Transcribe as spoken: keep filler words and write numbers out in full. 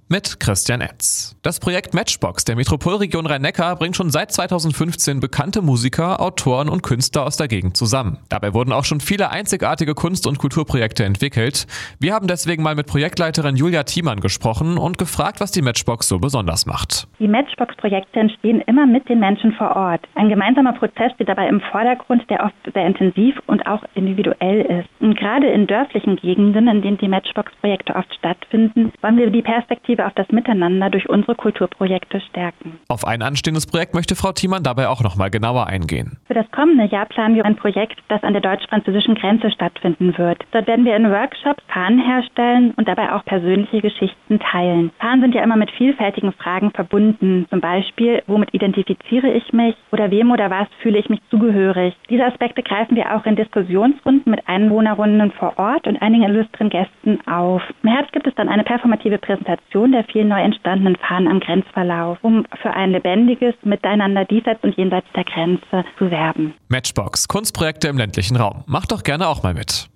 mit Christian Etz. Das Projekt Matchbox der Metropolregion Rhein-Neckar bringt schon seit zweitausendfünfzehn bekannte Musiker, Autoren und Künstler aus der Gegend zusammen. Dabei wurden auch schon viele einzigartige Kunst- und Kulturprojekte entwickelt. Wir haben deswegen mal mit Projektleiterin Julia Thiemann gesprochen und gefragt, was die Matchbox so besonders macht. Die Matchbox-Projekte entstehen immer mit den Menschen vor Ort. Ein gemeinsamer Prozess steht dabei im Vordergrund, der oft sehr intensiv und auch individuell ist. Und gerade in dörflichen Gegenden, in denen die Matchbox-Projekte oft stattfinden, wollen wir die Perspektive auf das Miteinander durch unsere Kulturprojekte stärken. Auf ein anstehendes Projekt möchte Frau Thiemann dabei auch noch mal genauer eingehen. Für das kommende Jahr planen wir ein Projekt, das an der deutsch-französischen Grenze stattfinden wird. Dort werden wir in Workshops Fahnen herstellen und dabei auch persönliche Geschichten teilen. Fahnen sind ja immer mit vielfältigen Fragen verbunden. Zum Beispiel, womit identifiziere ich mich oder wem oder was fühle ich mich zugehörig? Diese Aspekte greifen wir auch in Diskussionsrunden mit Einwohnerinnen vor Ort und einigen illustren Gästen auf. Im Herbst gibt es dann eine performative Präsentation der vielen neu entstandenen Fahnen am Grenzverlauf, um für ein lebendiges Miteinander diesseits und jenseits der Grenze zu werben. Matchbox, Kunstprojekte im ländlichen Raum. Macht doch gerne auch mal mit.